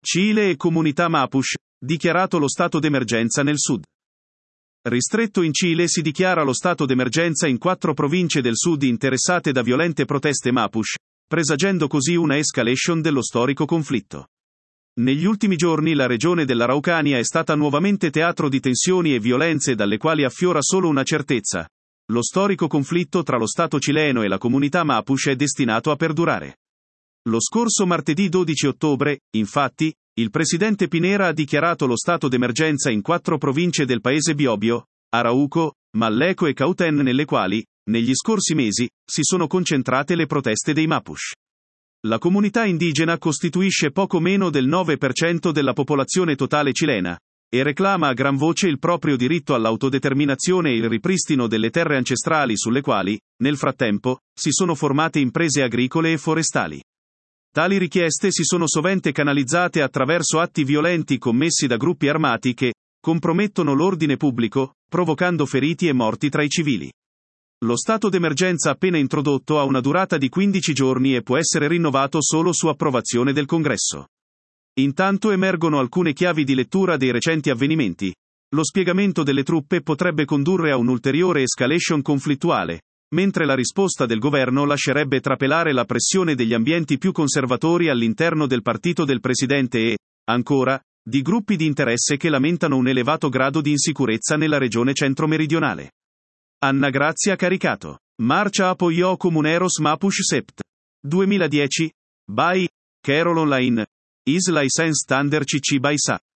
Cile e comunità Mapuche, dichiarato lo stato d'emergenza nel sud. Ristretto in Cile si dichiara lo stato d'emergenza in 4 province del sud interessate da violente proteste Mapuche, presagendo così una escalation dello storico conflitto. Negli ultimi giorni la regione dell'Araucania è stata nuovamente teatro di tensioni e violenze dalle quali affiora solo una certezza: lo storico conflitto tra lo Stato cileno e la comunità Mapuche è destinato a perdurare. Lo scorso martedì 12 ottobre, infatti, il presidente Pinera ha dichiarato lo stato d'emergenza in 4 province del paese Biobío, Arauco, Malleco e Cauten, nelle quali, negli scorsi mesi, si sono concentrate le proteste dei Mapuche. La comunità indigena costituisce poco meno del 9% della popolazione totale cilena, e reclama a gran voce il proprio diritto all'autodeterminazione e il ripristino delle terre ancestrali sulle quali, nel frattempo, si sono formate imprese agricole e forestali. Tali richieste si sono sovente canalizzate attraverso atti violenti commessi da gruppi armati che compromettono l'ordine pubblico, provocando feriti e morti tra i civili. Lo stato d'emergenza appena introdotto ha una durata di 15 giorni e può essere rinnovato solo su approvazione del Congresso. Intanto emergono alcune chiavi di lettura dei recenti avvenimenti. Lo spiegamento delle truppe potrebbe condurre a un'ulteriore escalation conflittuale, mentre la risposta del governo lascerebbe trapelare la pressione degli ambienti più conservatori all'interno del partito del presidente e, ancora, di gruppi di interesse che lamentano un elevato grado di insicurezza nella regione centro-meridionale. Anna Grazia Caricato. Marcia apoiò Comuneros Mapuche Sept. 2010. By Carol Online. Is License Under CC by SA.